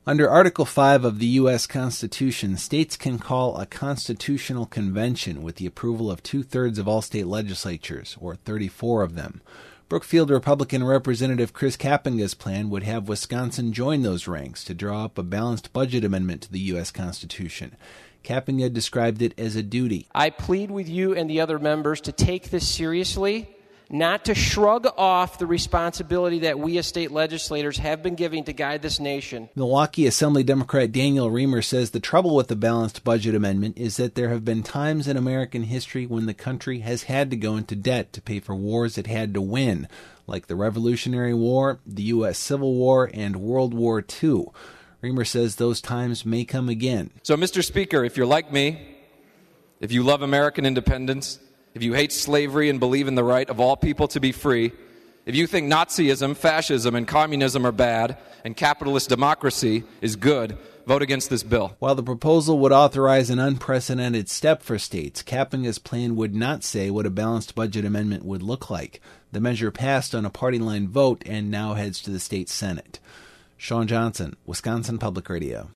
Under Article 5 of the U.S. Constitution, states can call a constitutional convention with the approval of 2/3 of all state legislatures, or 34 of them. Brookfield Republican Representative Chris Kapenga's plan would have Wisconsin join those ranks to draw up a balanced budget amendment to the U.S. Constitution. Kapenga described it as a duty. I plead with you and the other members to take this seriously, not to shrug off the responsibility that we as state legislators have been giving to guide this nation. Milwaukee Assembly Democrat Daniel Reamer says the trouble with the balanced budget amendment is that there have been times in American history when the country has had to go into debt to pay for wars it had to win, like the Revolutionary War, the U.S. Civil War, and World War II. Reamer says those times may come again. So, Mr. Speaker, if you're like me, if you love American independence, if you hate slavery and believe in the right of all people to be free, if you think Nazism, fascism, and communism are bad and capitalist democracy is good, vote against this bill. While the proposal would authorize an unprecedented step for states, Kapenga's plan would not say what a balanced budget amendment would look like. The measure passed on a party line vote and now heads to the state Senate. Sean Johnson, Wisconsin Public Radio.